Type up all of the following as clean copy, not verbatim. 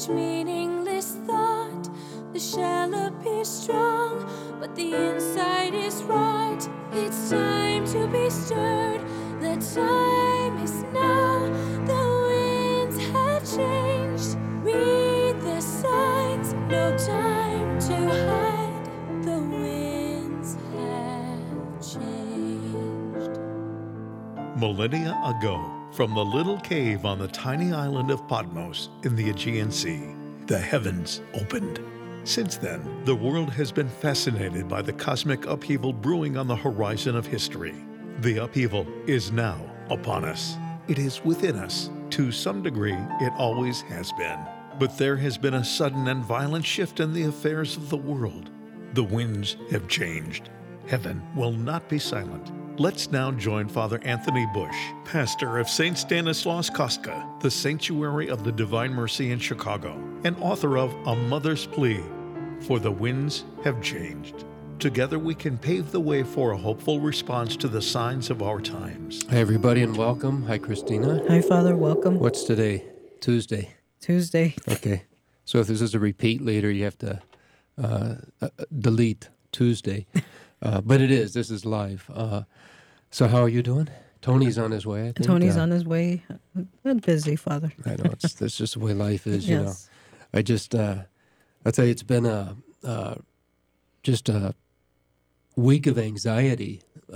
each meaningless thought. The shell appears strong, but the inside is rot. It's time to be stirred. The time is now. The winds have changed. Read the signs. No time to hide. The winds have changed. Millennia ago, from the little cave on the tiny island of Patmos in the Aegean Sea, the heavens opened. Since then, the world has been fascinated by the cosmic upheaval brewing on the horizon of history. The upheaval is now upon us. It is within us. To some degree, it always has been. But there has been a sudden and violent shift in the affairs of the world. The winds have changed. Heaven will not be silent. Let's now join Father Anthony Bush, pastor of St. Stanislaus Kostka, the Sanctuary of the Divine Mercy in Chicago, and author of A Mother's Plea, For the Winds Have Changed. Together we can pave the way for a hopeful response to the signs of our times. Hi, everybody, and welcome. Hi, Christina. Hi, Father. Welcome. What's today? Tuesday. Okay. So if this is a repeat later, you have to delete Tuesday. But it is. This is live. So how are you doing? Tony's on his way, I think. Tony's on his way. I'm busy, Father. I know. That's just the way life is, you know. Yes. I just, I'll tell you, it's been just a week of anxiety.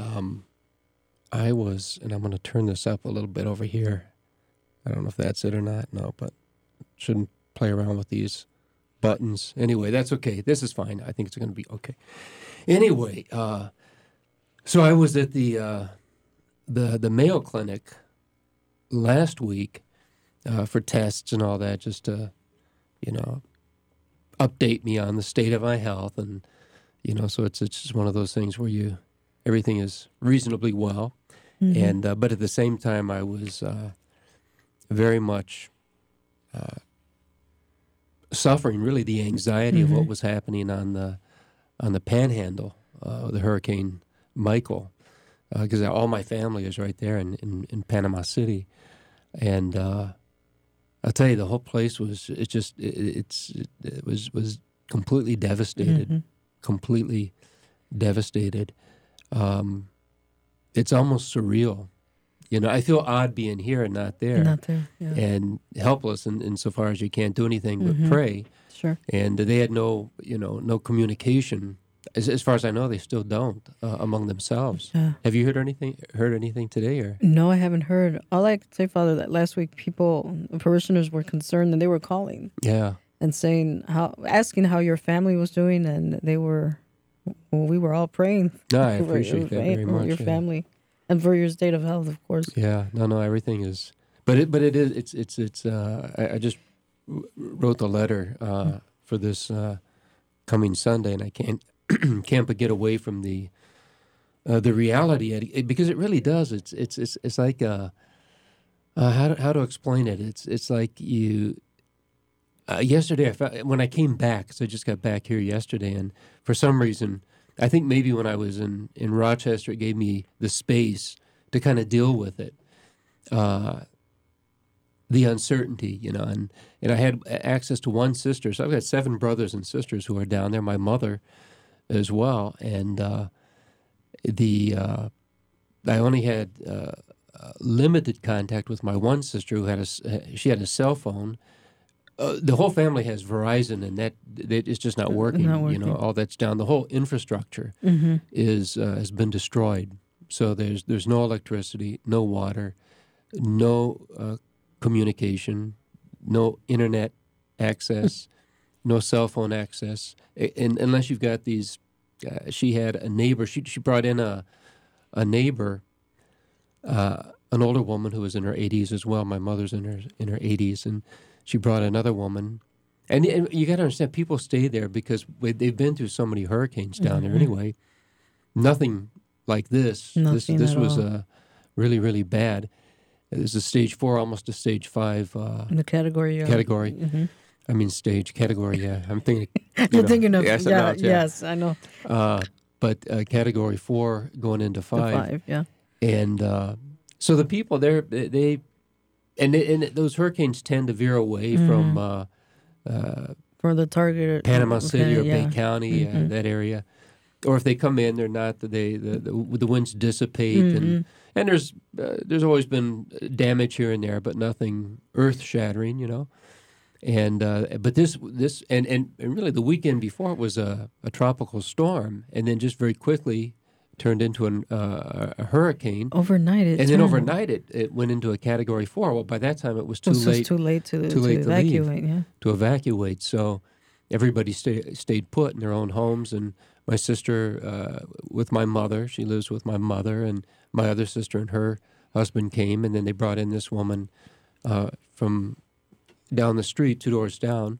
I was, and I'm going to turn this up a little bit over here. I don't know if that's it or not. No, but shouldn't play around with these buttons. Anyway, that's okay. This is fine. I think it's going to be okay. Anyway, so I was at the Mayo Clinic last week for tests and all that, just to, update me on the state of my health, and so it's just one of those things where everything is reasonably well, and but at the same time I was very much suffering really the anxiety of what was happening on the Panhandle, the Hurricane Michael, because all my family is right there in Panama City, and I'll tell you, the whole place was was completely devastated, completely devastated. It's almost surreal, I feel odd being here and not there, Yeah. and helpless insofar as you can't do anything but pray. Sure. And they had no communication. As far as I know, they still don't among themselves. Yeah. Have you heard anything today? Or No, I haven't heard. All I can say, Father, that last week parishioners were concerned, and they were calling and saying asking how your family was doing, and we were all praying. No, I appreciate that very much. Your family, and for your state of health, of course. Yeah, no, everything is. But it is. It's. I just wrote the letter for this coming Sunday, and I can't but get away from the reality, because it really does. It's like how to explain it. It's like you. Yesterday, when I came back, so I just got back here yesterday, and for some reason, I think maybe when I was in Rochester, it gave me the space to kind of deal with it, the uncertainty, and I had access to one sister. So I've got 7 brothers and sisters who are down there. My mother as well, and I only had limited contact with my one sister who had she had a cell phone. The whole family has Verizon, and that it's just not working. All that's down. The whole infrastructure has been destroyed. So there's no electricity, no water, no communication, no internet access, no cell phone access, and unless you've got these. She had a neighbor. She brought in a neighbor, an older woman who was in her 80s as well. My mother's in her 80s, and she brought another woman. And you got to understand, people stay there because they've been through so many hurricanes down there anyway. Nothing like this. This was really, really bad. It was a stage 4, almost a stage 5. The category. Category. I mean stage, category, yeah. I'm thinking... You're thinking of... Yes, I know. But category 4 going into 5. 5, yeah. And so the people there, those hurricanes tend to veer away from for the target, Panama City or Bay County, that area. Or if they come in, they're not. The winds dissipate, and there's always been damage here and there, but nothing earth shattering, And but this and really the weekend before it was a tropical storm, and then just very quickly turned into a hurricane overnight. Overnight it went into a Category 4. Well, by that time it was too late to evacuate. To evacuate. So everybody stayed put in their own homes, and my sister with my mother. She lives with my mother, and my other sister and her husband came, and then they brought in this woman from down the street, 2 doors down,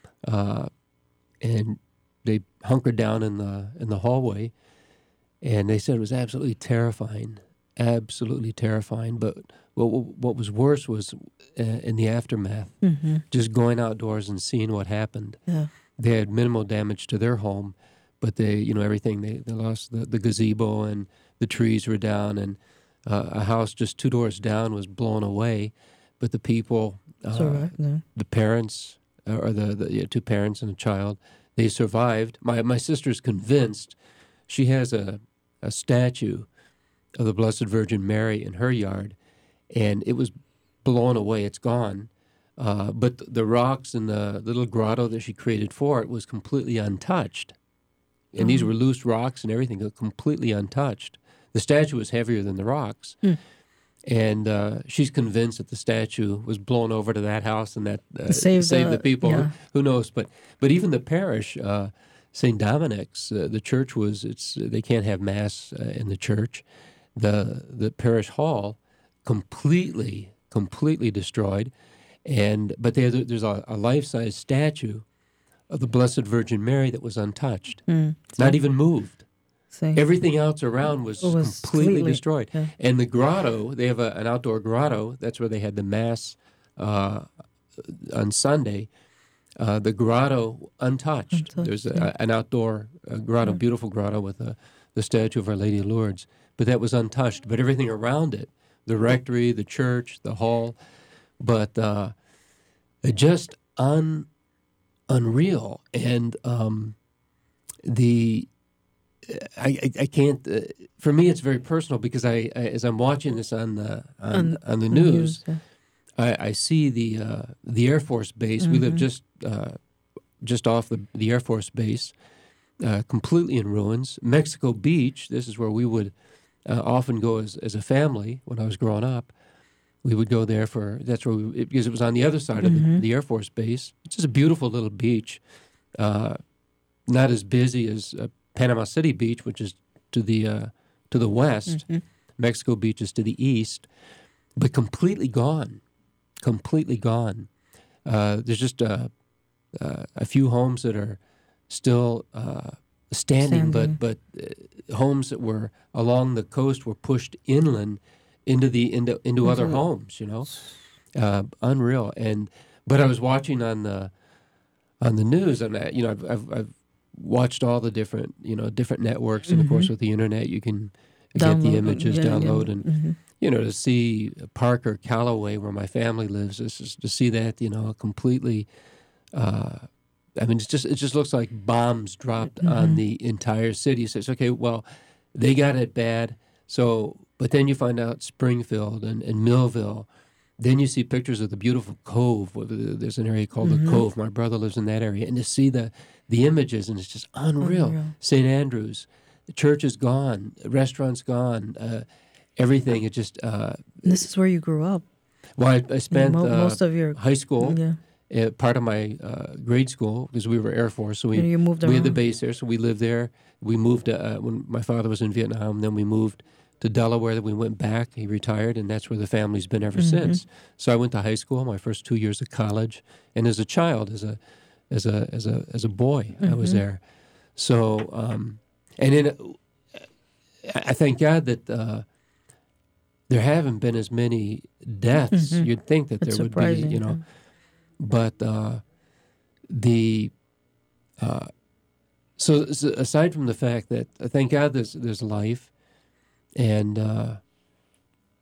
and they hunkered down in the hallway, and they said it was absolutely terrifying. But what was worse was in the aftermath, just going outdoors and seeing what happened. Yeah. They had minimal damage to their home, but everything, they lost the gazebo, and the trees were down, and a house just 2 doors down was blown away. But the people, the parents, or the two parents and a child, they survived. My sister's convinced. She has a statue of the Blessed Virgin Mary in her yard, and it was blown away. It's gone. But the rocks in the little grotto that she created for it was completely untouched. And these were loose rocks and everything, completely untouched. The statue was heavier than the rocks. And she's convinced that the statue was blown over to that house and that saved the people. Yeah. Who knows? But even the parish, St. Dominic's, the church they can't have mass in the church. The parish hall completely destroyed. But there's a life-size statue of the Blessed Virgin Mary that was untouched, not even moved. Everything else around was completely destroyed. Yeah. And the grotto, they have an outdoor grotto. That's where they had the mass on Sunday. The grotto untouched. There's an outdoor grotto, beautiful grotto with the statue of Our Lady of Lourdes. But that was untouched. But everything around it, the rectory, the church, the hall, but just unreal. And I can't. For me, it's very personal because as I'm watching this on the news, I see the Air Force base. We live just off the Air Force base, completely in ruins. Mexico Beach. This is where we would often go as a family when I was growing up. We would go there because it was on the other side of the Air Force base. It's just a beautiful little beach, not as busy as Panama City Beach, which is to the west. Mexico Beach is to the east, but completely gone. There's just a few homes that are still standing. but homes that were along the coast were pushed inland into other homes. Unreal. But I was watching on the news, and I've watched all the different networks, and of course with the internet you can get the images, download, and to see Parker, Callaway, where my family lives, to see that completely. It just looks like bombs dropped on the entire city. So it's okay. Well, they got it bad. So, but then you find out Springfield and Millville. Then you see pictures of the beautiful Cove. There's an area called the Cove. My brother lives in that area. And to see the images, and it's just unreal. St. Andrews, the church is gone. The restaurant's gone. Everything. It just... this is where you grew up. Well, I spent most of your high school, part of my grade school, because we were Air Force. So you moved around. We had the base there, so we lived there. We moved when my father was in Vietnam. Then we moved to Delaware. Then we went back. He retired, and that's where the family's been ever since. So I went to high school, my first 2 years of college, and as a child, as a boy, I was there. So and then I thank God that there haven't been as many deaths. You'd think that there would be, but so aside from the fact that thank God there's life. And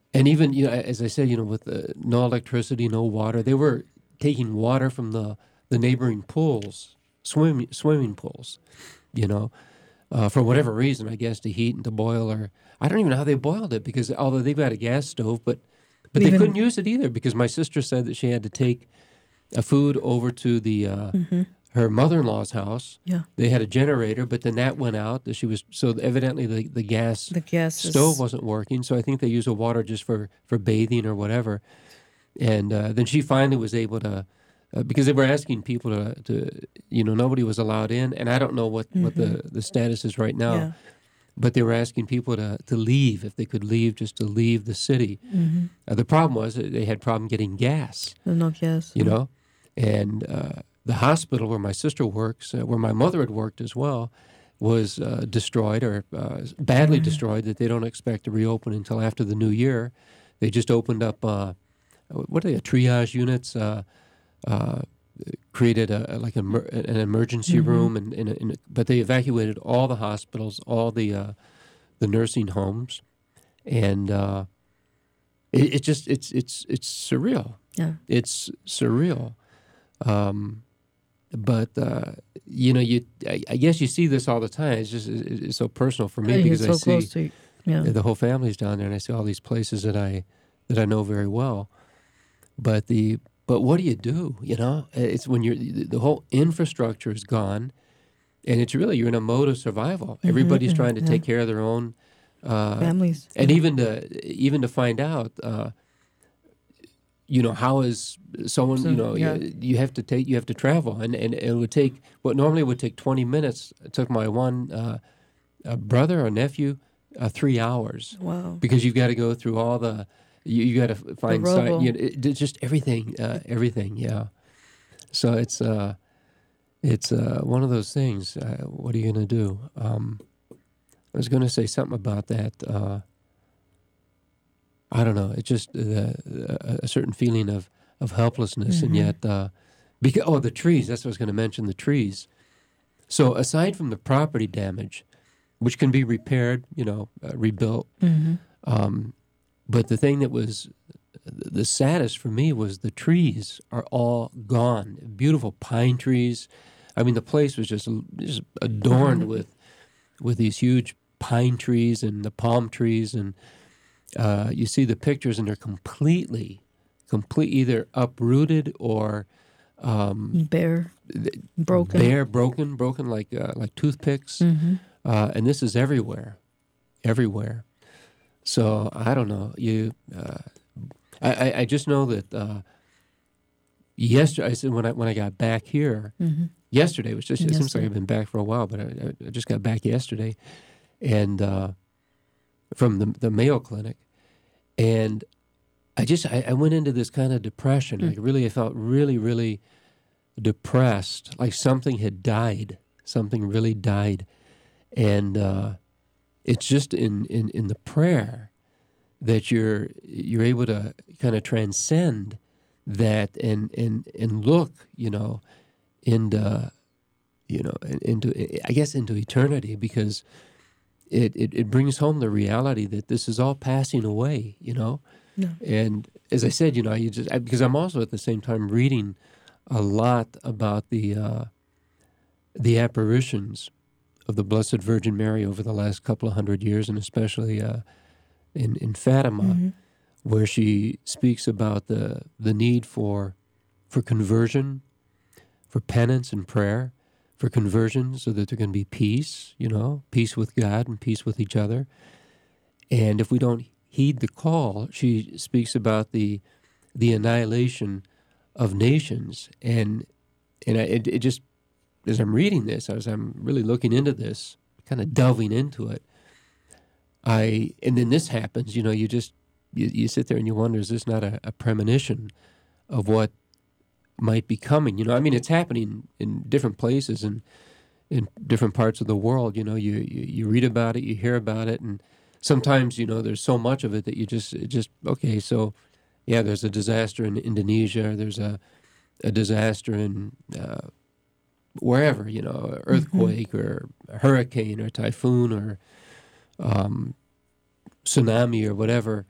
even as I said, with no electricity, no water, they were taking water from the the neighboring pools, swimming pools, you know, for whatever reason, I guess, to heat and to boil, or I don't even know how they boiled it, because although they've got a gas stove, but they couldn't use it either, because my sister said that she had to take food over to the her mother-in-law's house. Yeah. They had a generator, but then that went out. So evidently the gas stove wasn't working, so I think they used the water just for bathing or whatever. And then she finally was able to, because they were asking people to nobody was allowed in, and I don't know what the status is right now. Yeah. But they were asking people to leave, if they could leave, just to leave the city. The problem was that they had problem getting gas. No gas. You know? And the hospital where my sister works, where my mother had worked as well, was destroyed, or badly destroyed, that they don't expect to reopen until after the new year. They just opened up, triage units, created an emergency room, but they evacuated all the hospitals, all the nursing homes, and it's surreal. Yeah, it's surreal. But I guess you see this all the time. It's so personal for me, because so I see close to you. the whole family's down there, and I see all these places that I know very well. But what do you do? You know, it's when the whole infrastructure is gone, and it's really, you're in a mode of survival. Everybody's trying to take care of their own families, and even to find out, how is someone? You have to travel, and it would take what normally would take 20 minutes. It took my one brother or nephew 3 hours. Wow! Because you've got to go through all the. You got to find just everything, yeah. So it's one of those things. What are you going to do? I was going to say something about that. I don't know. It's just a certain feeling of helplessness, and yet the trees. That's what I was going to mention. The trees. So aside from the property damage, which can be repaired, rebuilt. But the thing that was the saddest for me was the trees are all gone. Beautiful pine trees. I mean, the place was just adorned with these huge pine trees and the palm trees, and you see the pictures, and they're completely either uprooted or bare, broken like toothpicks. And this is everywhere. So I don't know. I just know that yesterday. I said when I got back here yesterday, which just it seems like I've been back for a while, but I just got back yesterday, and from the Mayo Clinic, and I went into this kind of depression. Like I felt really depressed, like something had died. Something really died, and. It's just in the prayer that you're able to kind of transcend that and look, into eternity, because it brings home the reality that this is all passing away, No. And as I said, because I'm also at the same time reading a lot about the apparitions of the Blessed Virgin Mary over the last couple of 100 years, and especially in Fatima, where she speaks about the need for conversion, for penance and prayer, for conversion, so that there can be peace, peace with God and peace with each other. And if we don't heed the call, she speaks about the annihilation of nations, and it just. As I'm reading this, as I'm really looking into this, kind of delving into it, and then this happens. You sit there and you wonder: is this not a premonition of what might be coming? It's happening in different places and in different parts of the world. You read about it, you hear about it, and sometimes there's so much of it that you just okay. So, yeah, there's a disaster in Indonesia. There's a disaster in wherever, earthquake or a hurricane or typhoon or tsunami or whatever,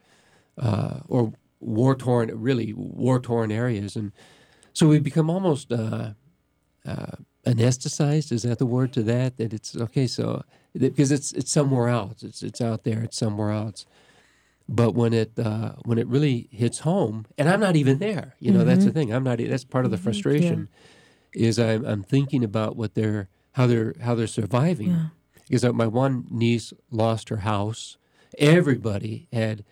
or war-torn areas. And so we become almost anesthetized. Is that the word to that? That it's okay. So because it's somewhere else. It's out there. It's somewhere else. But when it really hits home, and I'm not even there. That's the thing. I'm not. That's part of the frustration. Yeah. Is I'm thinking about how they're surviving. Yeah. Because my one niece lost her house. Everybody had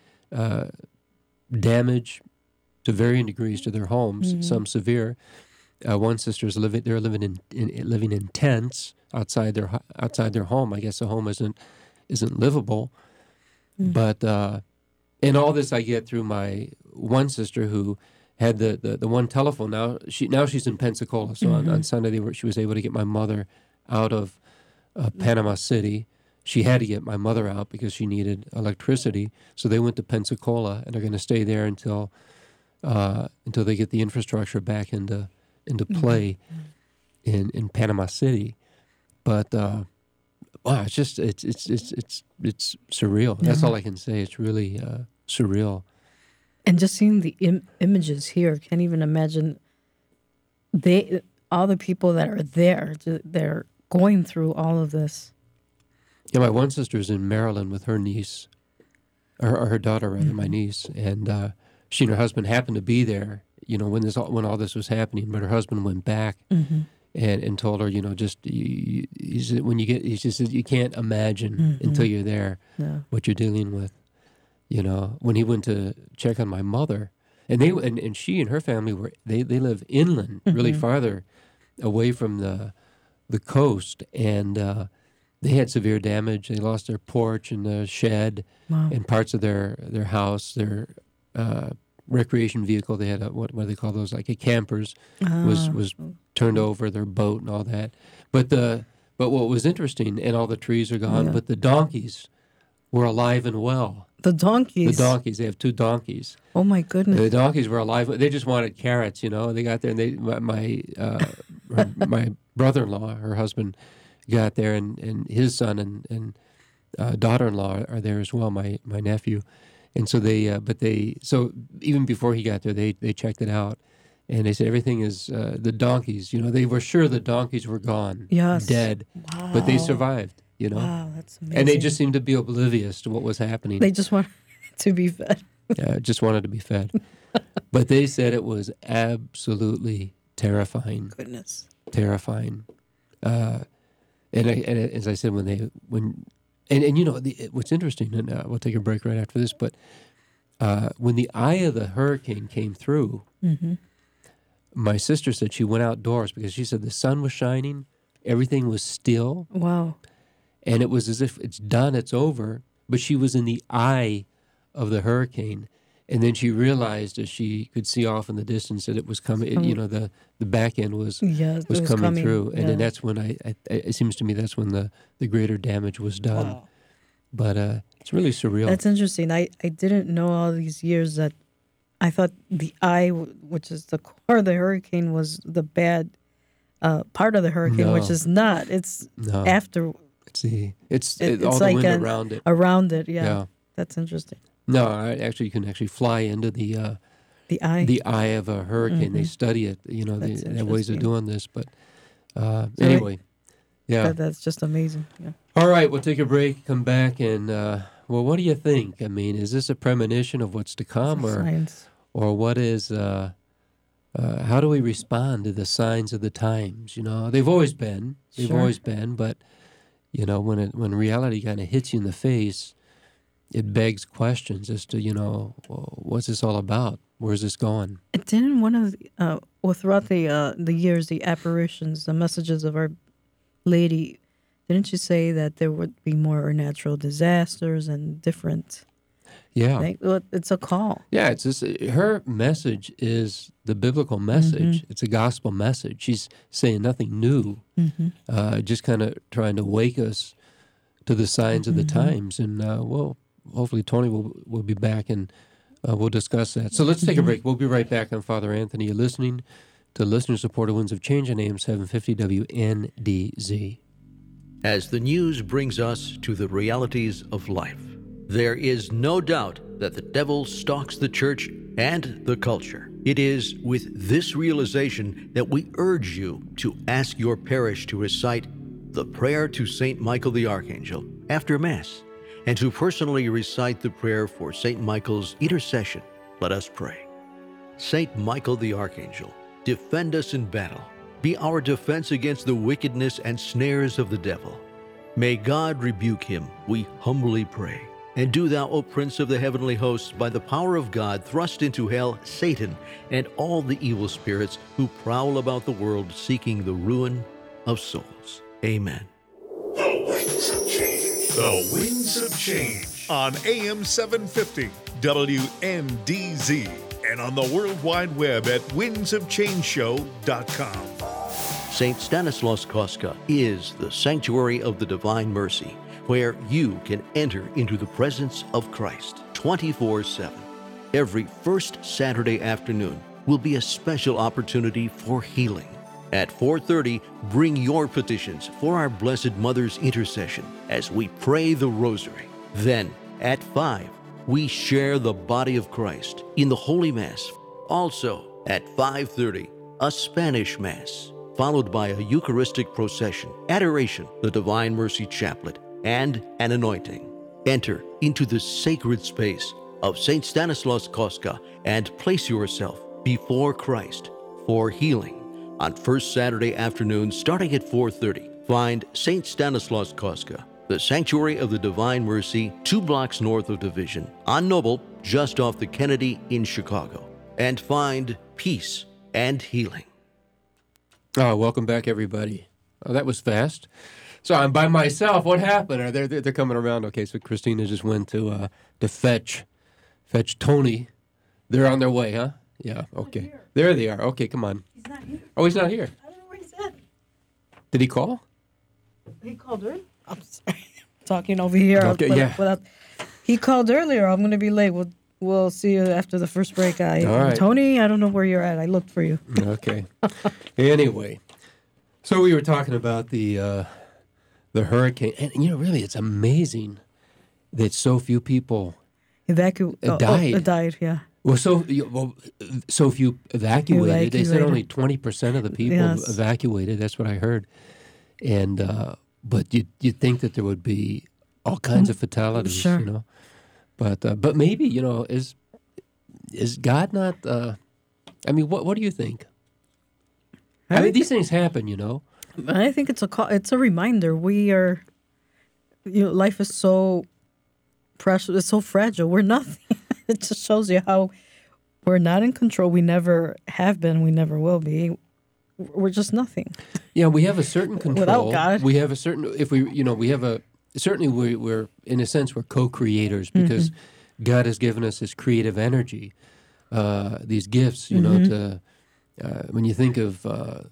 damage to varying degrees to their homes. Some severe. One sister's living in tents outside their home. I guess the home isn't livable. But and all this I get through my one sister who had the one telephone. Now she's in Pensacola. So on Sunday she was able to get my mother out of Panama City. She had to get my mother out because she needed electricity. So they went to Pensacola, and they're going to stay there until they get the infrastructure back into play in Panama City. But it's just it's surreal. Yeah. That's all I can say. It's really surreal. And just seeing the images here, can't even imagine all the people that are there. They're going through all of this. Yeah, my one sister's in Maryland with her niece, or her daughter rather, my niece, and she and her husband happened to be there. When all this was happening, but her husband went back and told her, he said you can't imagine until you're there what you're dealing with. When he went to check on my mother, and she and her family they live inland, really farther away from the coast, and they had severe damage. They lost their porch and the shed and parts of their house, their recreation vehicle. They had what do they call those? Like campers was turned over, their boat and all that. But what was interesting, and all the trees are gone, but the donkeys were alive and well. The donkeys? The donkeys. They have 2 donkeys. Oh, my goodness. And the donkeys were alive. They just wanted carrots, They got there, and my brother-in-law, her husband, got there, and his son and daughter-in-law are there as well, my nephew. And so so even before he got there, they checked it out. And they said everything is, the donkeys, they were sure the donkeys were gone, dead, but they survived, Wow, that's amazing. And they just seemed to be oblivious to what was happening. They just wanted to be fed. Just wanted to be fed. But they said it was absolutely terrifying. Goodness. Terrifying. And as I said, what's interesting, and we'll take a break right after this, but when the eye of the hurricane came through, my sister said she went outdoors because she said the sun was shining, everything was still. Wow. And it was as if it's done, it's over, but she was in the eye of the hurricane. And then she realized, as she could see off in the distance, that it was coming. The back end was coming through, and then that's when it seems to me that's when the greater damage was done. Wow. But it's really surreal. That's interesting. I didn't know all these years that I thought the eye, which is the core of the hurricane, was the bad part of the hurricane, which is not. It's after. It's all the wind around it. Around it, yeah. That's interesting. No, you can actually fly into the eye of a hurricane. They study it. They have ways of doing this. But anyway, that's just amazing. Yeah. All right, we'll take a break. Come back and what do you think? I mean, is this a premonition of what's to come, or what is? How do we respond to the signs of the times? They've always been. But when reality kind of hits you in the face, it begs questions as to, what's this all about? Where's this going? It didn't one of throughout the years, the apparitions, the messages of Our Lady, didn't you say that there would be more natural disasters and different? Yeah, it's a call. Yeah, it's just, her message is the biblical message. It's a gospel message. She's saying nothing new, just kind of trying to wake us to the signs of the times. And hopefully Tony will be back and we'll discuss that. So let's take a break. We'll be right back on Father Anthony. You're listening to listener-supported Winds of Change on AM 750 WNDZ. As the news brings us to the realities of life, there is no doubt that the devil stalks the church and the culture. It is with this realization that we urge you to ask your parish to recite the prayer to St. Michael the Archangel after Mass, and to personally recite the prayer for St. Michael's intercession. Let us pray. St. Michael the Archangel, defend us in battle. Be our defense against the wickedness and snares of the devil. May God rebuke him, we humbly pray. And do thou, O Prince of the heavenly hosts, by the power of God, thrust into hell Satan and all the evil spirits who prowl about the world seeking the ruin of souls. Amen. The Wings of Change. The Wings of Change. On AM 750, WNDZ. And on the World Wide Web at wingsofchangeshow.com. St. Stanislaus Kostka is the sanctuary of the Divine Mercy, where you can enter into the presence of Christ 24/7. Every first Saturday afternoon will be a special opportunity for healing. At 4:30, bring your petitions for our Blessed Mother's intercession as we pray the Rosary. Then, at 5, we share the body of Christ in the Holy Mass. Also, at 5:30, a Spanish Mass, followed by a Eucharistic procession, adoration, the Divine Mercy Chaplet, and an anointing. Enter into the sacred space of St. Stanislaus Kostka and place yourself before Christ for healing. On first Saturday afternoon, starting at 4:30, find St. Stanislaus Kostka, the Sanctuary of the Divine Mercy, 2 blocks north of Division, on Noble, just off the Kennedy in Chicago, and find peace and healing. Welcome back, everybody. That was fast. So I'm by myself. What happened? They're coming around. Okay, so Christina just went to fetch Tony. They're on their way, huh? Yeah. Okay. There they are. Okay, come on. He's not here. Oh, he's not here. I don't know where he's at. Did he call? He called earlier. I'm sorry. Talking over here. Okay, yeah. He called earlier. I'm going to be late. We'll see you after the first break. All right. Tony, I don't know where you're at. I looked for you. Okay. Anyway, so we were talking about the hurricane, and really, it's amazing that so few people died. Died, yeah. Well, so few evacuated. They said only 20% of the people evacuated. That's what I heard. And but you'd think that there would be all kinds of fatalities, sure. But maybe is God not? What do you think? I mean, these things happen, I think it's a reminder. We are, life is so precious. It's so fragile. We're nothing. It just shows you how we're not in control. We never have been. We never will be. We're just nothing. Yeah, we have a certain control. Without God. We have a certain, certainly we're in a sense, we're co-creators because God has given us this creative energy, these gifts, to, when you think of,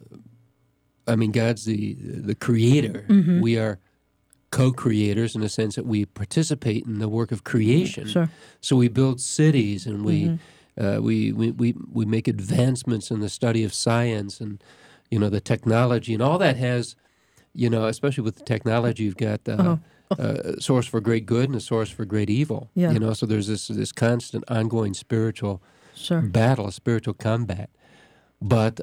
God's the creator. We are co-creators in the sense that we participate in the work of creation. Sure. So we build cities and we make advancements in the study of science and the technology and all that has, especially with the technology, you've got a source for great good and a source for great evil. Yeah. So there's this constant ongoing spiritual battle, spiritual combat. But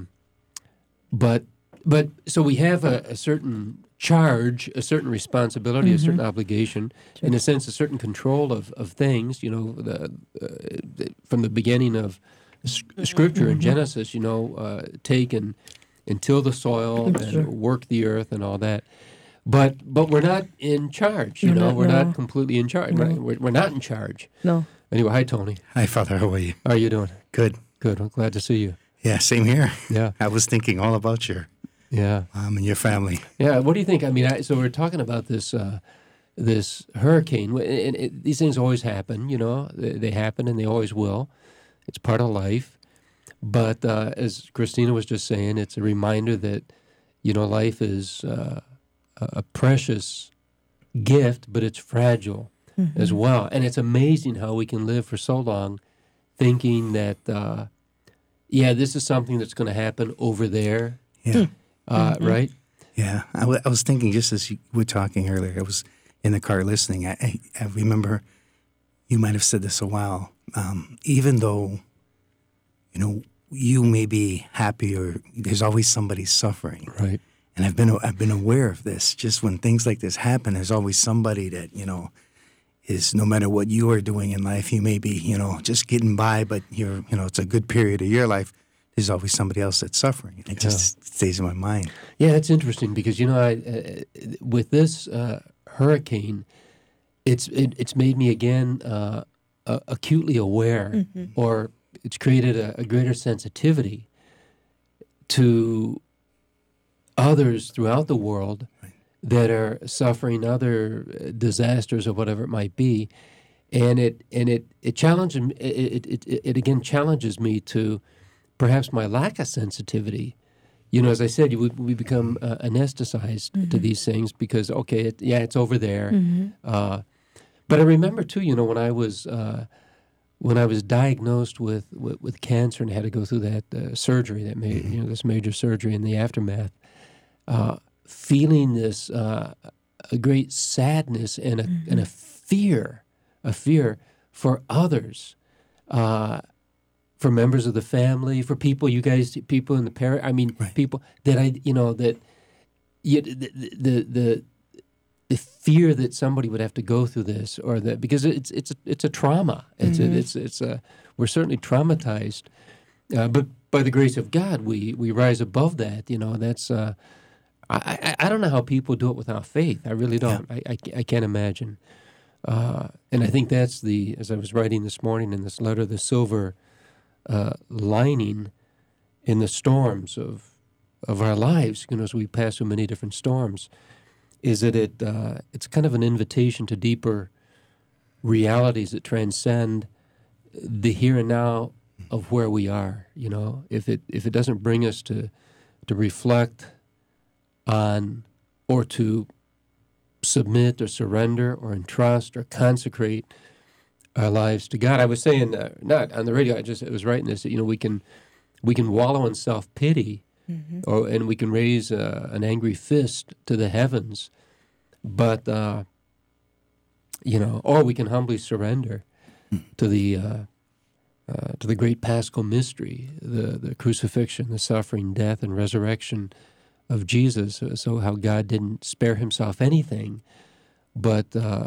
so we have a certain charge, a certain responsibility, a certain obligation, in a sense, a certain control of things. From the beginning of Scripture in Genesis, take and till the soil and work the earth and all that. But we're not in charge. We're not completely in charge. No. We're not in charge. No. Anyway, hi Tony. Hi Father. How are you? How are you doing? Good. Good. I'm glad to see you. Yeah, same here. Yeah. I was thinking all about your and your family. Yeah. What do you think? So we're talking about this this hurricane. And these things always happen. They happen and they always will. It's part of life. But as Christina was just saying, it's a reminder that life is a precious gift, but it's fragile as well. And it's amazing how we can live for so long thinking that, this is something that's going to happen over there. Yeah. Right? Yeah. I was thinking just as you were talking earlier, I was in the car listening. I remember you might have said this a while. Even though, you may be happy, or there's always somebody suffering. Right. And I've been aware of this. Just when things like this happen, there's always somebody that, is, no matter what you are doing in life, you may be, just getting by, but it's a good period of your life. There's always somebody else that's suffering. It just stays in my mind. Yeah, that's interesting because, with this hurricane, it's made me again acutely aware, or it's created a greater sensitivity to others throughout the world that are suffering other disasters or whatever it might be, and it challenges it again challenges me to perhaps my lack of sensitivity. As I said, we become anesthetized to these things because it's over there. But I remember too, when I was diagnosed with cancer and had to go through that surgery, this major surgery and the aftermath. Feeling this a great sadness and a fear for others, for members of the family, for people in the parish. I mean, people that the fear that somebody would have to go through this, or that, because it's a trauma. We're certainly traumatized, but by the grace of God, we rise above that. That's. I don't know how people do it without faith. I really don't. Yeah. I can't imagine. And I think that's as I was writing this morning in this letter, the silver lining in the storms of our lives, as we pass through many different storms, is that it's kind of an invitation to deeper realities that transcend the here and now of where we are. If it doesn't bring us to reflect on, or to submit or surrender or entrust or consecrate our lives to God. I was saying, not on the radio, I was writing this, that we can wallow in self-pity, and we can raise an angry fist to the heavens, but or we can humbly surrender to the great Paschal mystery, the crucifixion, the suffering, death, and resurrection of Jesus. So how God didn't spare himself anything, but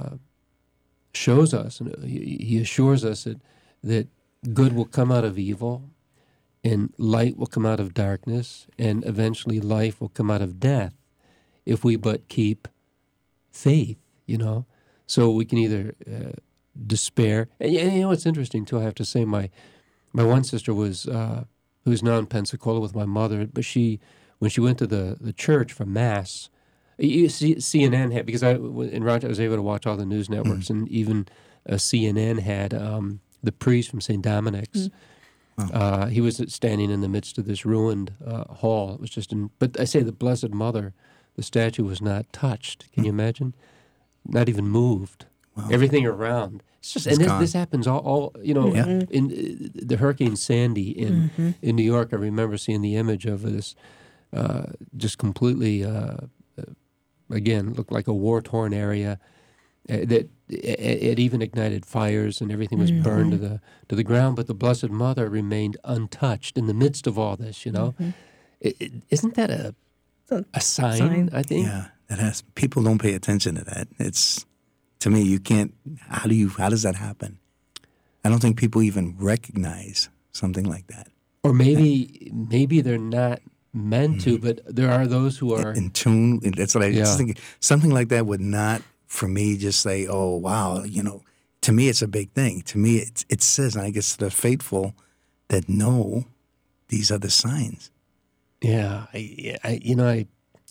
shows us, and he assures us that good will come out of evil, and light will come out of darkness, and eventually life will come out of death if we but keep faith, So we can either despair. And it's interesting, too, I have to say, my one sister was, who's now in Pensacola with my mother, but when she went to the church for Mass, CNN had, because in Rochester I was able to watch all the news networks, and even CNN had the priest from St. Dominic's. Wow. He was standing in the midst of this ruined hall. It was just but I say the Blessed Mother, the statue was not touched. Can you imagine? Not even moved. Wow. Everything around. It's just, and this happens all in the Hurricane Sandy in New York. I remember seeing the image of this. Just completely, again, looked like a war-torn area. That it even ignited fires, and everything was burned to the ground. But the Blessed Mother remained untouched in the midst of all this. Isn't that a sign? I think. Yeah, people don't pay attention to that. It's, to me, you can't. How does that happen? I don't think people even recognize something like that. Or maybe they're not meant to, but there are those who are in tune. That's what I was thinking. Something like that would not, for me, just say, "Oh, wow," To me, it's a big thing. To me, it says, and I guess the faithful that know these are the signs. Yeah, I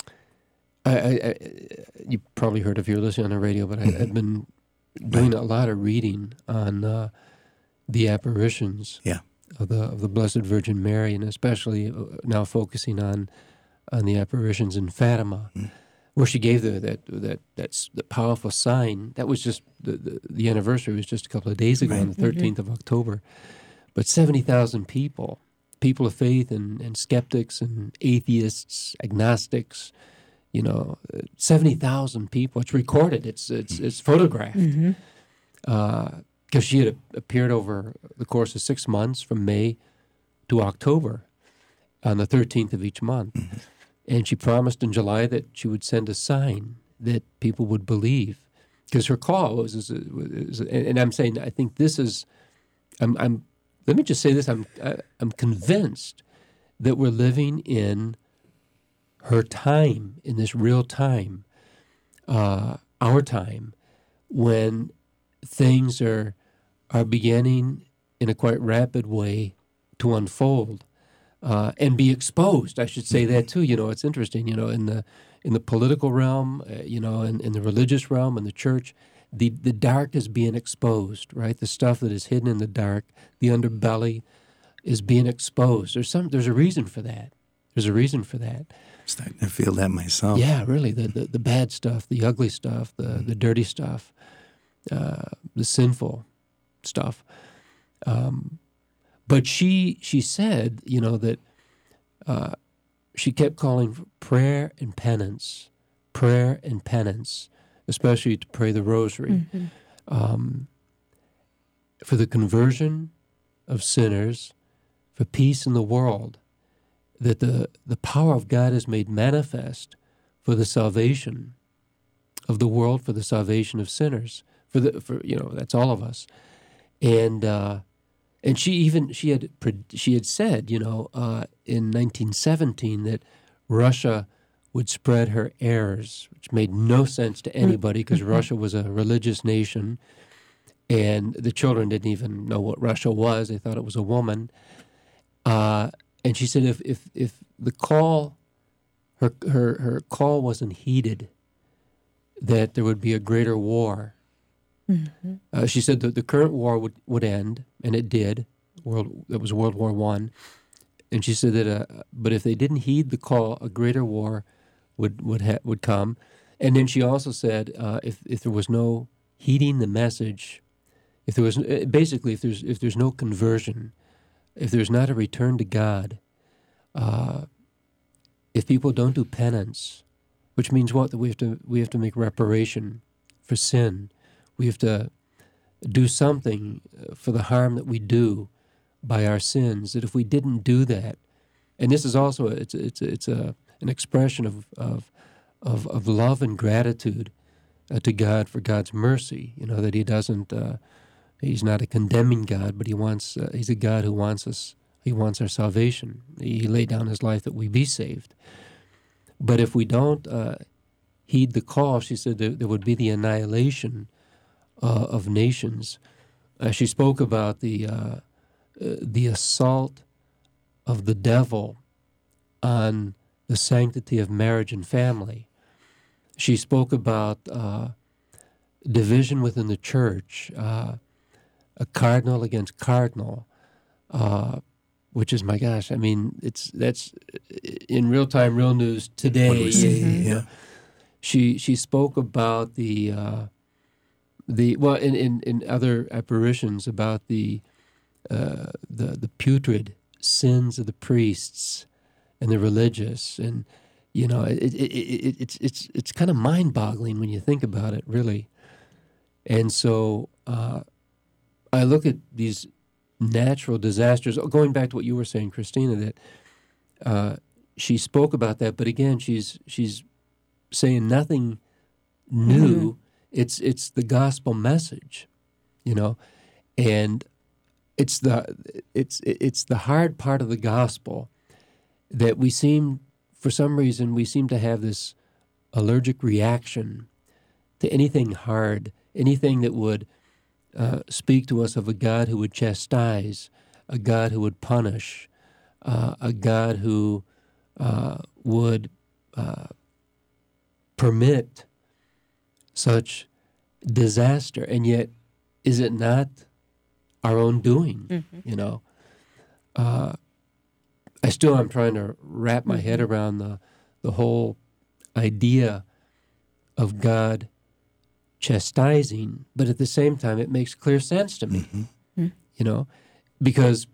you probably heard if you're listening on the radio, but I've been doing a lot of reading on the apparitions. Yeah. Of the Blessed Virgin Mary, and especially now focusing on the apparitions in Fatima, where she gave the powerful sign. That was just the anniversary was just a couple of days ago, on the 13th of October. But 70,000 people of faith and skeptics and atheists, agnostics, 70,000 people. It's recorded. It's photographed. Because she had appeared over the course of 6 months, from May to October on the 13th of each month. Mm-hmm. And she promised in July that she would send a sign that people would believe. Because her call was, and I'm saying, I think this is, let me just say this, I'm convinced that we're living in her time, in this real time, our time, when things are beginning in a quite rapid way to unfold and be exposed. I should say that too. It's interesting. In the political realm, in the religious realm, in the church, the dark is being exposed. Right, the stuff that is hidden in the dark, the underbelly, is being exposed. There's a reason for that. There's a reason for that. I'm starting to feel that myself. Yeah, really, the bad stuff, the ugly stuff, the dirty stuff, the sinful stuff. But she said, that she kept calling for prayer and penance, especially to pray the rosary, for the conversion of sinners, for peace in the world, that the power of God is made manifest for the salvation of the world, for the salvation of sinners, for that's all of us, and she had said, in 1917 that Russia would spread her errors, which made no sense to anybody because Russia was a religious nation, and the children didn't even know what Russia was. They thought it was a woman. And she said if the call, her call wasn't heeded, that there would be a greater war. Mm-hmm. She said that the current war would end, and it did. That was World War I. And she said that, but if they didn't heed the call, a greater war would come. And then she also said, if there was no heeding the message, if there's no conversion, if there's not a return to God, if people don't do penance, which means what? That we have to make reparation for sin. We have to do something for the harm that we do by our sins. That if we didn't do that, and this is also it's an expression of love and gratitude to God for God's mercy. That He doesn't. He's not a condemning God, but He's a God who wants us. He wants our salvation. He laid down His life that we be saved. But if we don't heed the call, she said there would be the annihilation of nations. She spoke about the assault of the devil on the sanctity of marriage and family. She spoke about division within the church, a cardinal against cardinal, which is, my gosh, I mean, that's in real time, real news today. What do we see? Mm-hmm. Yeah. She spoke about in other apparitions about the putrid sins of the priests and the religious, and it's kind of mind-boggling when you think about it, really. And so I look at these natural disasters, going back to what you were saying, Christina, that she spoke about that, but again, she's saying nothing new. Mm-hmm. It's the gospel message, and it's the hard part of the gospel that for some reason we seem to have this allergic reaction to anything hard, anything that would speak to us of a God who would chastise, a God who would punish, a God who would permit such disaster. And yet, is it not our own doing? Mm-hmm. I'm trying to wrap my head around the whole idea of God chastising, but at the same time, it makes clear sense to me, mm-hmm. Because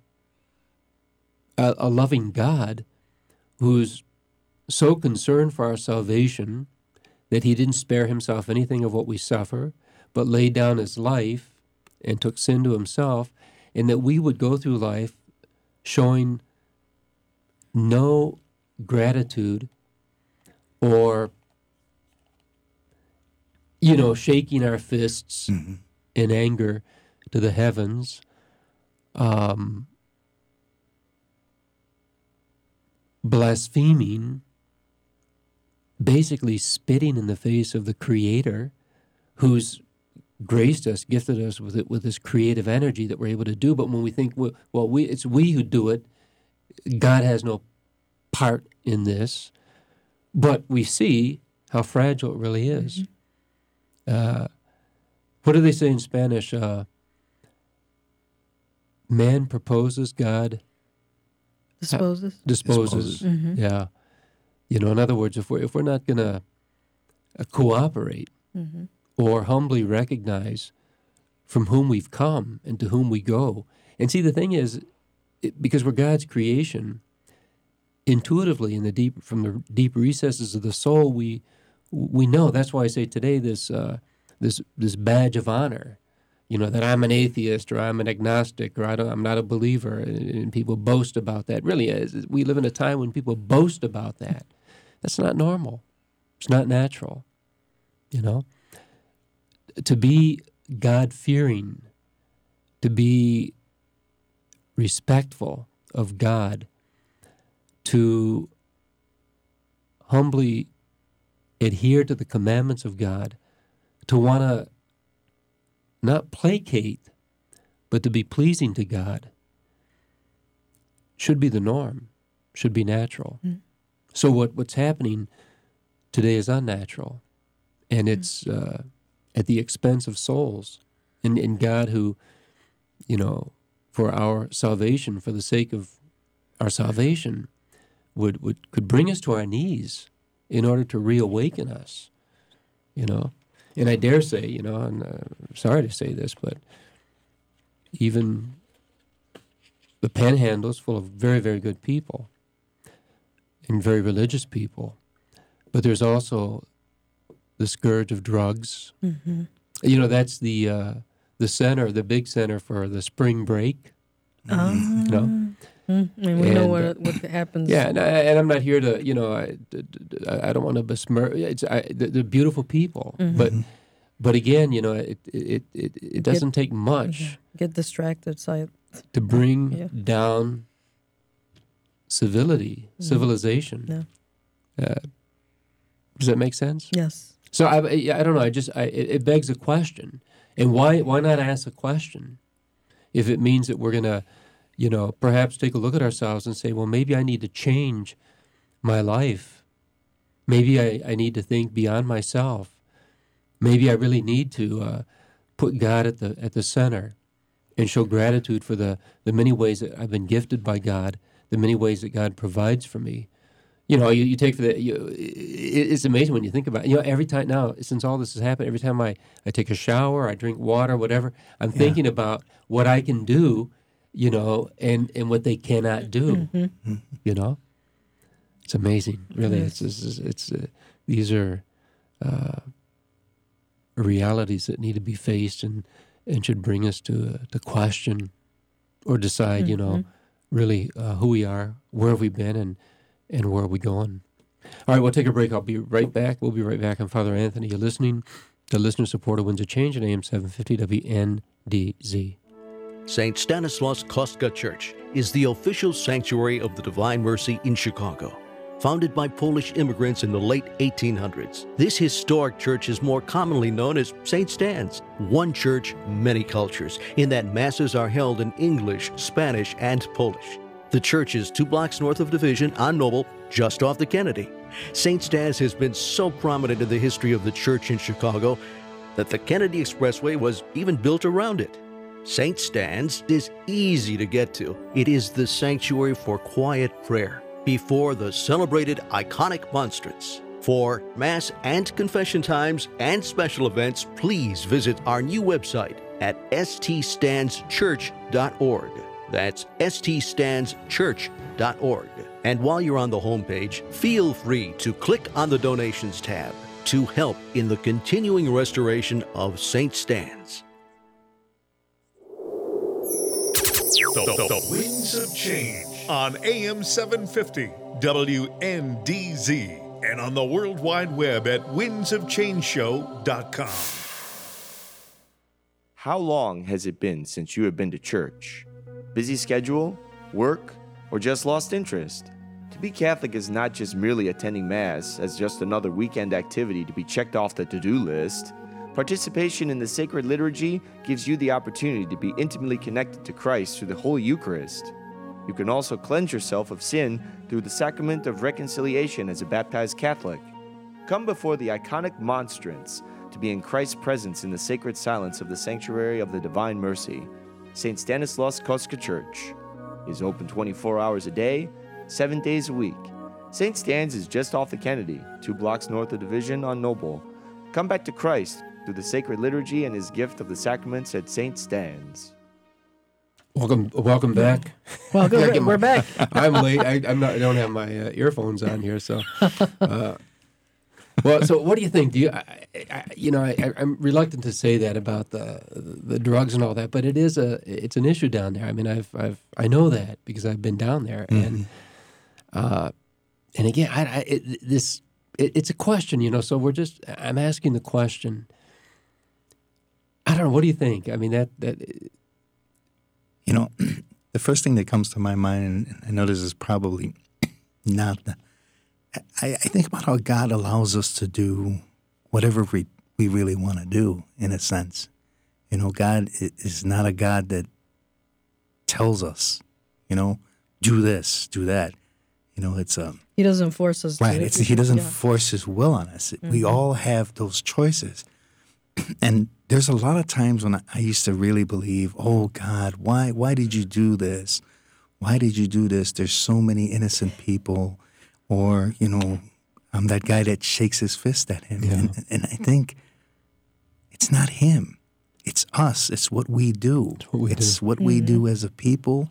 a loving God who's so concerned for our salvation that He didn't spare Himself anything of what we suffer, but laid down His life and took sin to Himself, and that we would go through life showing no gratitude or, shaking our fists in anger to the heavens, blaspheming, basically spitting in the face of the Creator who's graced us, gifted us with this creative energy that we're able to do. But when we think, it's we who do it, God has no part in this. But we see how fragile it really is. What do they say in Spanish? Man proposes, God disposes. Mm-hmm. Yeah. In other words, if we're not going to cooperate or humbly recognize from whom we've come and to whom we go. And see, the thing is, because we're God's creation, intuitively from the deep recesses of the soul, we know. That's why I say today this badge of honor, that I'm an atheist or I'm an agnostic or I'm not a believer, and people boast about that. Really, we live in a time when people boast about that. That's not normal. It's not natural. To be God-fearing, to be respectful of God, to humbly adhere to the commandments of God, to want to not placate, but to be pleasing to God, should be the norm, should be natural. So what's happening today is unnatural, and it's at the expense of souls. And God who, for our salvation, for the sake of our salvation, could bring us to our knees in order to reawaken us, And I dare say, and I'm sorry to say this, but even the Panhandle is full of very, very good people and very religious people. But there's also the scourge of drugs. Mm-hmm. That's the center, the big center for the spring break. And we know what happens. Yeah, and I'm not here to, I don't want to besmirch. They're beautiful people, but again, it doesn't take much. Get distracted, to bring down civilization. Yeah. Does that make sense? Yes. So I don't know. It begs a question, and why not ask a question if it means that we're gonna, perhaps take a look at ourselves and say, well, maybe I need to change my life. Maybe I need to think beyond myself. Maybe I really need to put God at the center and show gratitude for the many ways that I've been gifted by God, the many ways that God provides for me. You take for that. It's amazing when you think about it. Every time now, since all this has happened, every time I take a shower, I drink water, whatever, I'm thinking about what I can do, and what they cannot do. Mm-hmm. It's amazing, really. It's these are realities that need to be faced and should bring us to question or decide, really who we are, where have we been, and where are we going. All right, we'll take a break. I'll be right back. We'll be right back. I'm Father Anthony. You're listening to Listener-Supported Winds of Change at AM 750 WNDZ. St. Stanislaus Kostka Church is the official sanctuary of the Divine Mercy in Chicago. Founded by Polish immigrants in the late 1800s, this historic church is more commonly known as St. Stan's. One church, many cultures, in that masses are held in English, Spanish, and Polish. The church is 2 blocks north of Division on Noble, just off the Kennedy. St. Stan's has been so prominent in the history of the church in Chicago that the Kennedy Expressway was even built around it. St. Stan's is easy to get to. It is the sanctuary for quiet prayer before the celebrated iconic monstrance. For Mass and confession times and special events, please visit our new website at ststanschurch.org. That's ststanschurch.org. And while you're on the homepage, feel free to click on the Donations tab to help in the continuing restoration of St. Stan's. The Winds of Change on AM 750 WNDZ and on the World Wide Web at windsofchangeshow.com. How long has it been since you have been to church? Busy schedule, work, or just lost interest? To be Catholic is not just merely attending Mass as just another weekend activity to be checked off the to-do list. Participation in the sacred liturgy gives you the opportunity to be intimately connected to Christ through the Holy Eucharist. You can also cleanse yourself of sin through the sacrament of reconciliation as a baptized Catholic. Come before the iconic monstrance to be in Christ's presence in the sacred silence of the Sanctuary of the Divine Mercy. St. Stanislaus Kostka Church is open 24 hours a day, 7 days a week. St. Stan's is just off the Kennedy, 2 blocks north of Division on Noble. Come back to Christ through the sacred liturgy and his gift of the sacraments at St. Stan's. Welcome back. Welcome. We're back. I'm late. I don't have my earphones on here, so. Well, so what do you think? I'm reluctant to say that about the drugs and all that, but it's an issue down there. I mean, I know that because I've been down there, and again, it's a question, So I'm asking the question. I don't know. What do you think? I mean, that. The first thing that comes to my mind, and I know this is probably not. I think about how God allows us to do whatever we really want to do, in a sense. God is not a God that tells us, do this, do that. It's He doesn't force us. Right. He doesn't force His will on us. Mm-hmm. We all have those choices. And there's a lot of times when I used to really believe, oh, God, why did you do this? Why did you do this? There's so many innocent people. Or, I'm that guy that shakes his fist at him. Yeah. And I think it's not him. It's us. It's what we do. It's what we do as a people.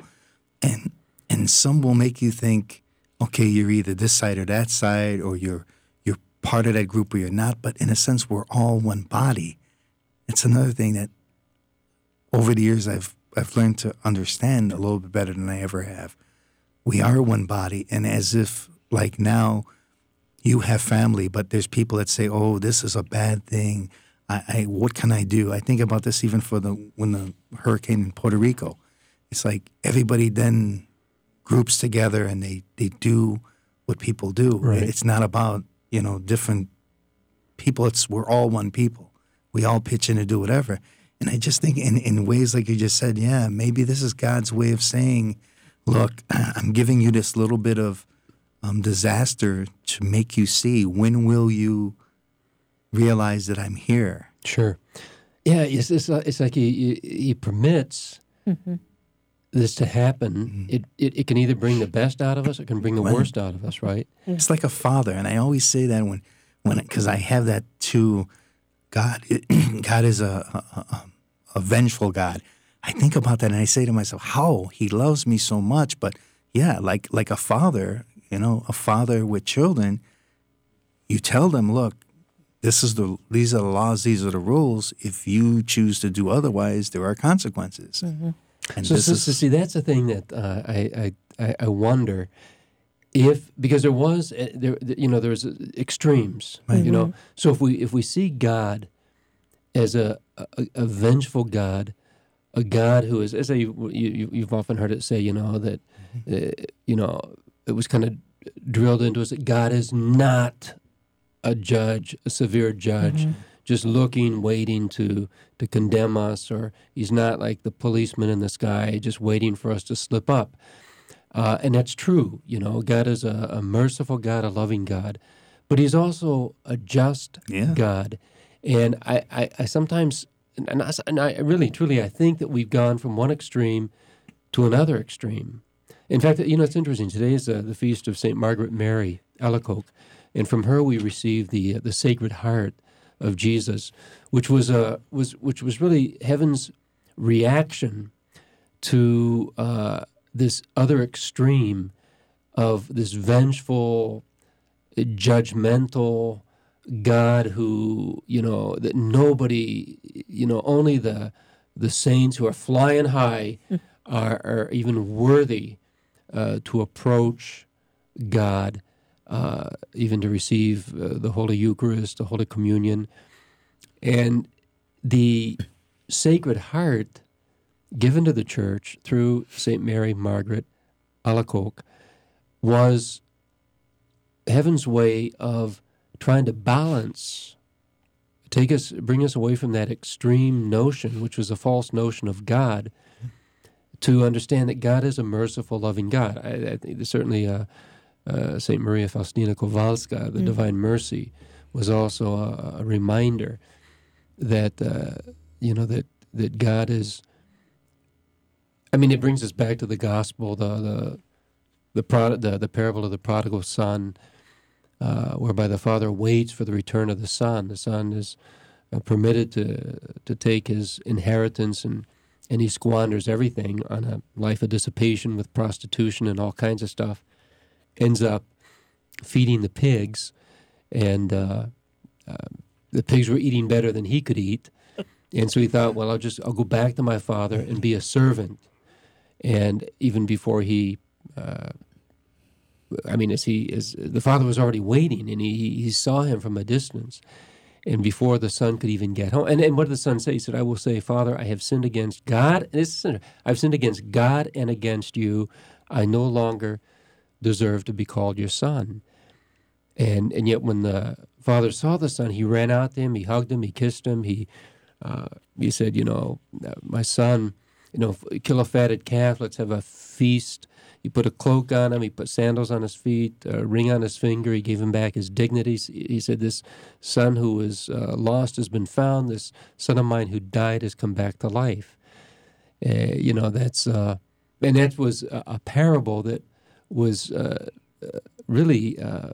And some will make you think, okay, you're either this side or that side, or you're part of that group or you're not. But in a sense, we're all one body. It's another thing that over the years I've learned to understand a little bit better than I ever have. We are one body, and as if like now you have family, but there's people that say, oh, this is a bad thing. What can I do? I think about this even for when the hurricane in Puerto Rico. It's like everybody then groups together and they do what people do. Right. It's not about, different people. We're all one people. We all pitch in to do whatever. And I just think in ways like you just said, yeah, maybe this is God's way of saying, look, I'm giving you this little bit of disaster to make you see, when will you realize that I'm here? Sure. Yeah, it's like he permits this to happen. Mm-hmm. It can either bring the best out of us, or it can bring the worst out of us, right? It's like a father, and I always say that when because I have that too. God is a vengeful God. I think about that, and I say to myself, how He loves me so much. But yeah, like a father, a father with children, you tell them, look, these are the laws, these are the rules. If you choose to do otherwise, there are consequences. Mm-hmm. And see, that's the thing that I wonder if, because there was extremes, mm-hmm. So if we see God as a vengeful God, a God who is, as you've often heard it say, that it was kind of drilled into us that God is not a judge, a severe judge, mm-hmm. just looking, waiting to condemn us, or He's not like the policeman in the sky just waiting for us to slip up. And that's true. God is a merciful God, a loving God, but He's also a just God. And I sometimes, and I really, truly, I think that we've gone from one extreme to another extreme. In fact, it's interesting. Today is the feast of St. Margaret Mary Alacoque, and from her we received the Sacred Heart of Jesus, which was really heaven's reaction to this other extreme of this vengeful, judgmental God who, that nobody, only the saints who are flying high are even worthy to approach God, even to receive the Holy Eucharist, the Holy Communion. And the Sacred Heart given to the Church through St. Mary Margaret Alacoque was heaven's way of trying to balance, bring us away from that extreme notion, which was a false notion of God, to understand that God is a merciful, loving God. I think certainly St. Maria Faustina Kowalska, the Divine Mercy, was also a reminder that that God is. I mean, it brings us back to the gospel, the parable of the prodigal son, whereby the father waits for the return of the son. The son is permitted to take his inheritance, and he squanders everything on a life of dissipation with prostitution and all kinds of stuff. Ends up feeding the pigs, and the pigs were eating better than he could eat. And so he thought, well, I'll go back to my father and be a servant. And even before he, the father was already waiting, and he saw him from a distance. And before the son could even get home, and what did the son say? He said, I will say, Father, I have sinned against God. I've sinned against God and against you. I no longer deserve to be called your son. And yet when the father saw the son, he ran out to him, he hugged him, he kissed him, he said, my son, kill a fatted calf, let's have a feast. He put a cloak on him, he put sandals on his feet, a ring on his finger, he gave him back his dignity. He said, this son who was lost has been found, this son of mine who died has come back to life. And that was a parable that was really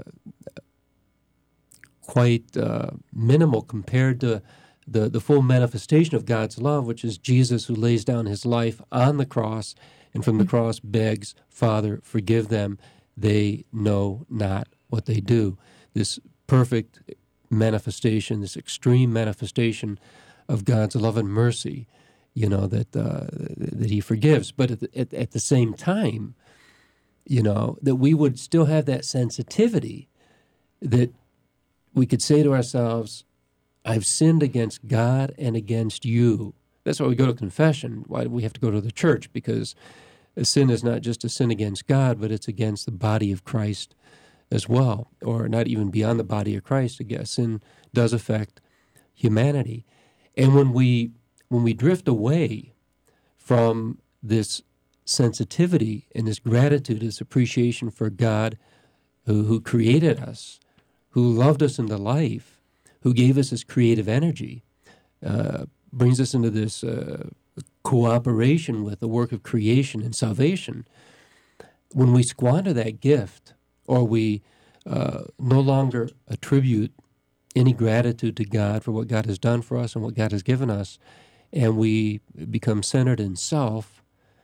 quite minimal compared to the full manifestation of God's love, which is Jesus who lays down his life on the cross, and from the cross begs, Father, forgive them, they know not what they do. This perfect manifestation, this extreme manifestation of God's love and mercy, that he forgives. But at the same time, that we would still have that sensitivity that we could say to ourselves, I've sinned against God and against you. That's why we go to confession. Why do we have to go to the church? Because a sin is not just a sin against God, but it's against the body of Christ as well, or not even beyond the body of Christ. Again, sin does affect humanity. And when we drift away from this sensitivity and this gratitude, this appreciation for God who created us, who loved us into life, who gave us this creative energy, brings us into this cooperation with the work of creation and salvation. When we squander that gift, or we no longer attribute any gratitude to God for what God has done for us and what God has given us, and we become centered in self,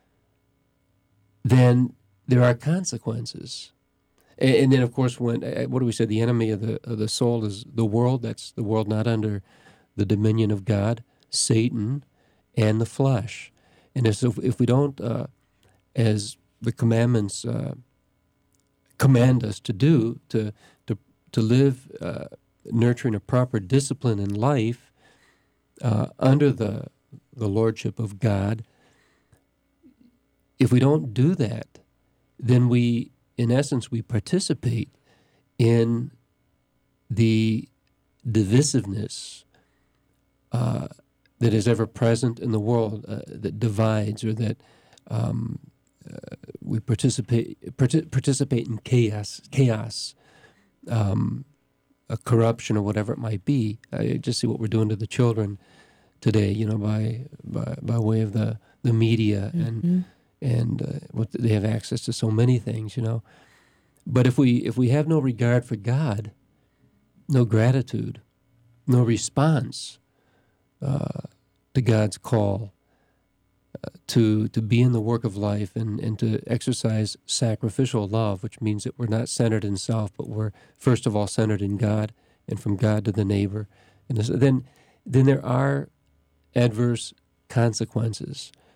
then there are consequences. And then, of course, what do we say? The enemy of the soul is the world. That's the world not under the dominion of God, Satan, and the flesh. And if we don't, as the commandments command us to do, to live nurturing a proper discipline in life under the lordship of God, if we don't do that, then in essence, we participate in the divisiveness that is ever present in the world, that divides, or that we participate in chaos, a corruption, or whatever it might be. I just see what we're doing to the children today, by way of the media and what they have access to so many things, But if we have no regard for God, no gratitude, no response to God's call to be in the work of life and to exercise sacrificial love, which means that we're not centered in self, but we're first of all centered in God and from God to the neighbor, and then there are adverse consequences.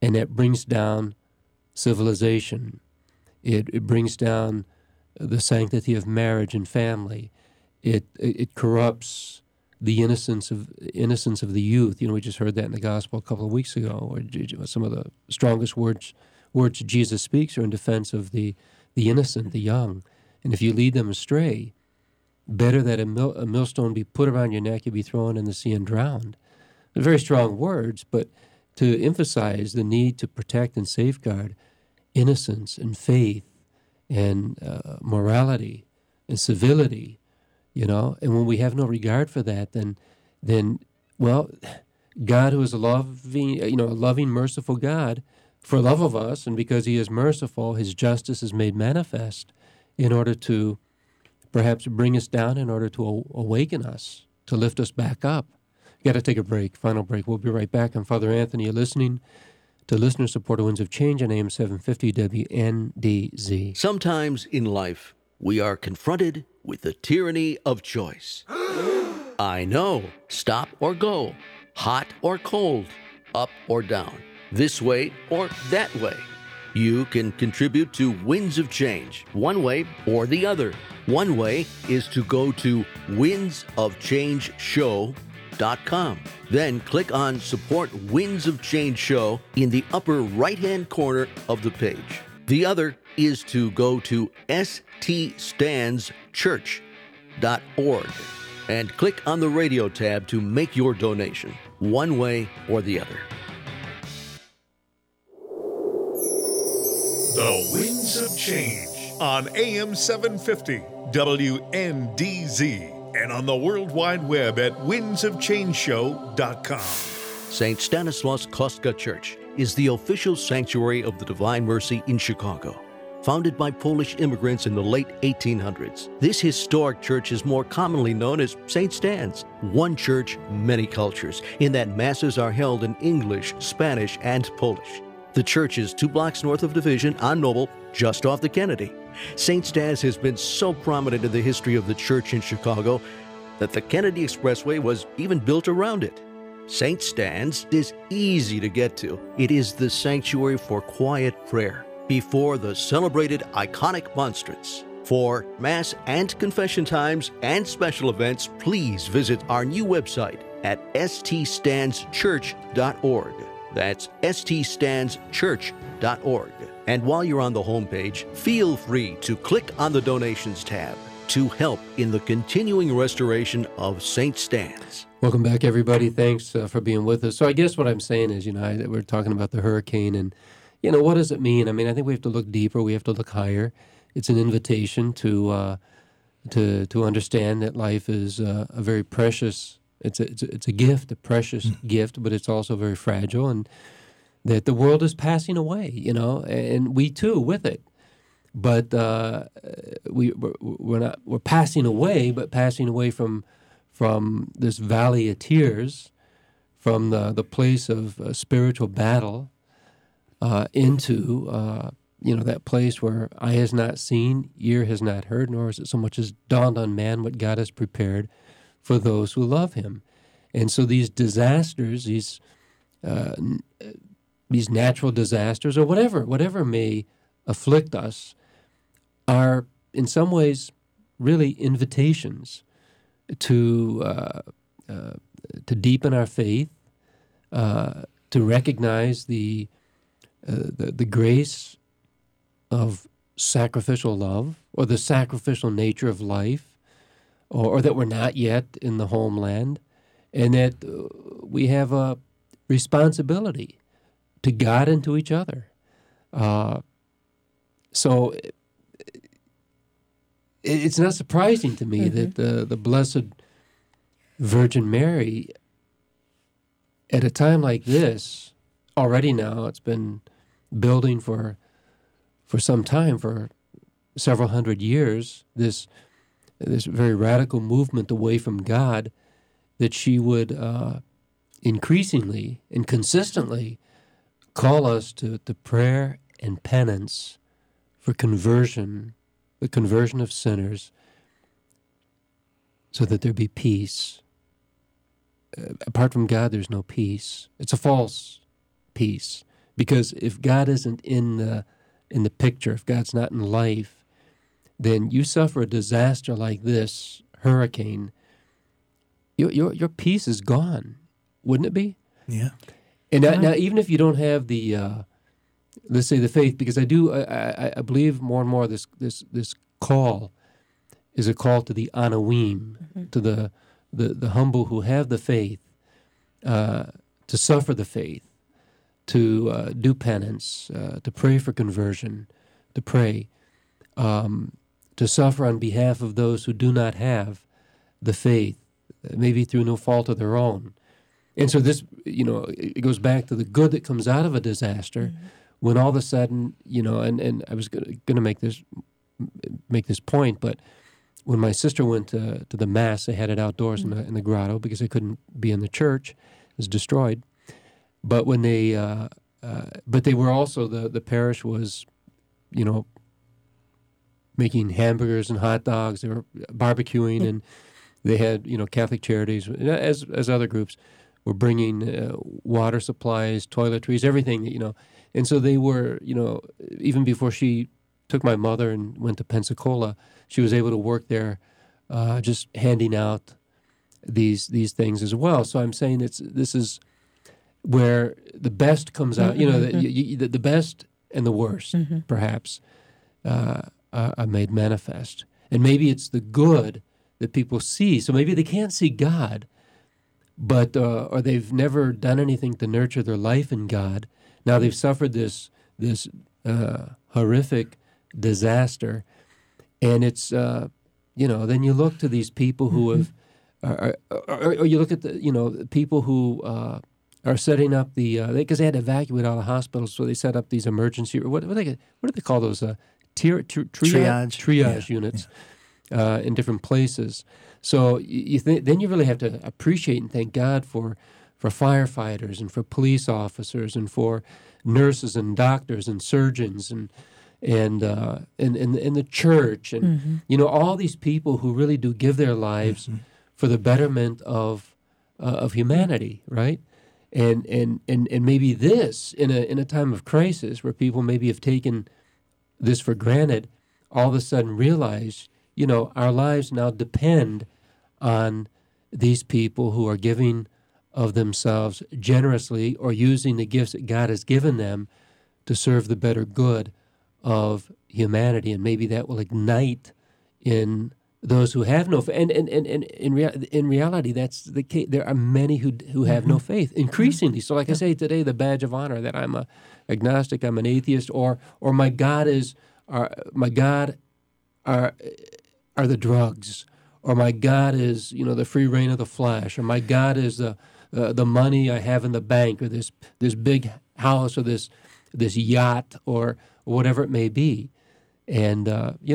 and that brings down civilization. It brings down the sanctity of marriage and family. It corrupts the innocence of the youth. We just heard that in the gospel a couple of weeks ago, where some of the strongest words Jesus speaks are in defense of the innocent, the young. And if you lead them astray, better that a millstone be put around your neck, you be thrown in the sea and drowned. They're very strong words, but to emphasize the need to protect and safeguard innocence and faith and morality and civility, and when we have no regard for that, then God, who is a loving, merciful God, for love of us, and because he is merciful, his justice is made manifest in order to perhaps bring us down, in order to awaken us, to lift us back up. Got to take a break, final break. We'll be right back. I'm Father Anthony. You're listening to listener-supported Winds of Change on AM 750 WNDZ. Sometimes in life, we are confronted with the tyranny of choice. I know. Stop or go. Hot or cold. Up or down. This way or that way. You can contribute to Winds of Change, one way or the other. One way is to go to windsofchangeshow.com. Then click on Support Winds of Change Show in the upper right-hand corner of the page. The other is to go to ststandschurch.org and click on the radio tab to make your donation, one way or the other. The Winds of Change on AM 750 WNDZ and on the World Wide Web at windsofchangeshow.com. St. Stanislaus Kostka Church is the official sanctuary of the Divine Mercy in Chicago. Founded by Polish immigrants in the late 1800s, this historic church is more commonly known as St. Stan's. One church, many cultures, in that masses are held in English, Spanish, and Polish. The church is 2 blocks north of Division on Noble, just off the Kennedy. St. Stan's has been so prominent in the history of the church in Chicago that the Kennedy Expressway was even built around it. St. Stan's is easy to get to. It is the sanctuary for quiet prayer before the celebrated iconic monstrance. For Mass and confession times and special events, please visit our new website at ststandschurch.org. That's ststandschurch.org. And while you're on the homepage, feel free to click on the Donations tab to help in the continuing restoration of St. Stan's. Welcome back, everybody. Thanks for being with us. So I guess what I'm saying is, we're talking about the hurricane, and, what does it mean? I mean, I think we have to look deeper. We have to look higher. It's an invitation to understand that life is a very precious. It's a gift, a precious gift, but it's also very fragile, and that the world is passing away, and we too with it. But we're passing away, but passing away from this valley of tears, from the place of spiritual battle, into that place where eye has not seen, ear has not heard, nor is it so much as dawned on man what God has prepared for those who love him. And so these disasters, these natural disasters, or whatever may afflict us, are in some ways really invitations to deepen our faith, to recognize the grace of sacrificial love, or the sacrificial nature of life, or that we're not yet in the homeland, and that we have a responsibility to God and to each other. So it's not surprising to me that the Blessed Virgin Mary, at a time like this, already now it's been building for some time, for several hundred years, this very radical movement away from God, that she would increasingly and consistently call us to prayer and penance for conversion, the conversion of sinners, so that there be peace. Apart from God, there's no peace. It's a false peace, Because if God isn't in the picture, if God's not in life, then you suffer a disaster like this, hurricane, your peace is gone, wouldn't it be? Yeah. And now, even if you don't have the, let's say, the faith, because I believe more and more this call is a call to the Anawim, to the humble who have the faith, to suffer the faith, to do penance, to pray for conversion, to pray, to suffer on behalf of those who do not have the faith, maybe through no fault of their own. And so this, it goes back to the good that comes out of a disaster, when all of a sudden, and I was going to make this point, but when my sister went to the Mass, they had it outdoors in the grotto because they couldn't be in the church. It was destroyed. But when they were also, the parish was, making hamburgers and hot dogs. They were barbecuing, and they had, Catholic Charities, as other groups, were bringing water supplies, toiletries, everything, And so they were, even before she took my mother and went to Pensacola, she was able to work there, just handing out these things as well. So I'm saying this is where the best comes out. The best and the worst, perhaps, are made manifest. And maybe it's the good that people see. So maybe they can't see God, but or they've never done anything to nurture their life in God. Now they've suffered this horrific disaster, and it's then you look to these people who have, or you look at the people who are setting up because they had to evacuate all the hospitals, so they set up these emergency, what do they call those triage units in different places. So then you really have to appreciate and thank God for firefighters and for police officers and for nurses and doctors and surgeons and the church and all these people who really do give their lives for the betterment of humanity, right? And maybe this in a time of crisis where people maybe have taken this for granted, all of a sudden realize, our lives now depend on these people who are giving of themselves generously or using the gifts that God has given them to serve the better good of humanity. And maybe that will ignite in those who have no faith. And in reality, that's the case. There are many who have no faith, increasingly. So like I say today, the badge of honor that I'm a agnostic, I'm an atheist, or my God are the drugs, or my God is the free reign of the flesh, or my God is the money I have in the bank, or this big house, or this yacht, or whatever it may be. And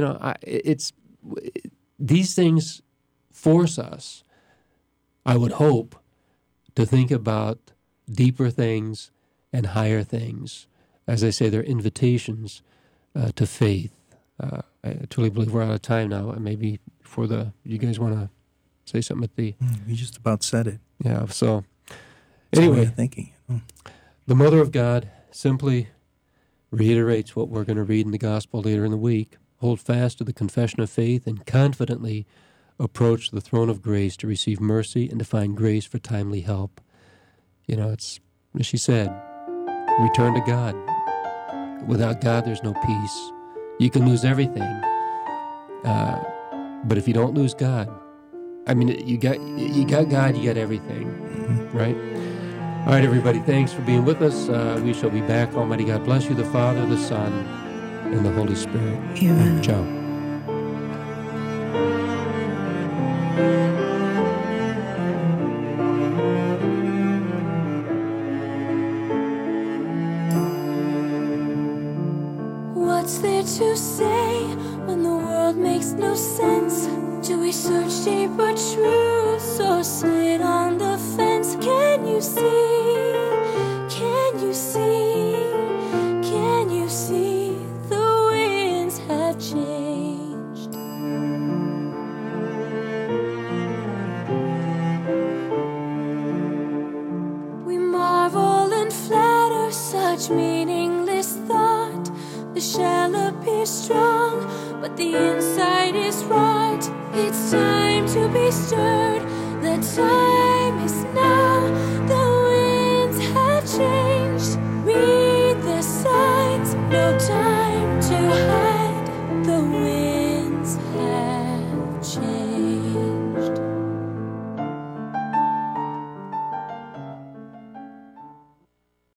these things force us, I would hope, to think about deeper things and higher things. As I say, they're invitations to faith. I truly believe we're out of time now. Maybe you guys want to say something at the... You just about said it. Yeah, so anyway, thinking. The Mother of God simply reiterates what we're going to read in the Gospel later in the week. Hold fast to the confession of faith and confidently approach the throne of grace to receive mercy and to find grace for timely help. It's, as she said, return to God. Without God, there's no peace. You can lose everything. But if you don't lose God, you got God, you got everything, right? All right, everybody, thanks for being with us. We shall be back. Almighty God bless you, the Father, the Son, and the Holy Spirit. Amen. Ciao. What's there to say when the world makes no sense? Do we search deeper truths or sit on the fence? Can you see? Can you see? Can you see? The winds have changed. We marvel and flatter such much meaningless thought. The shell appears strong, but the inside is rot. It's time to be stirred. The time is now.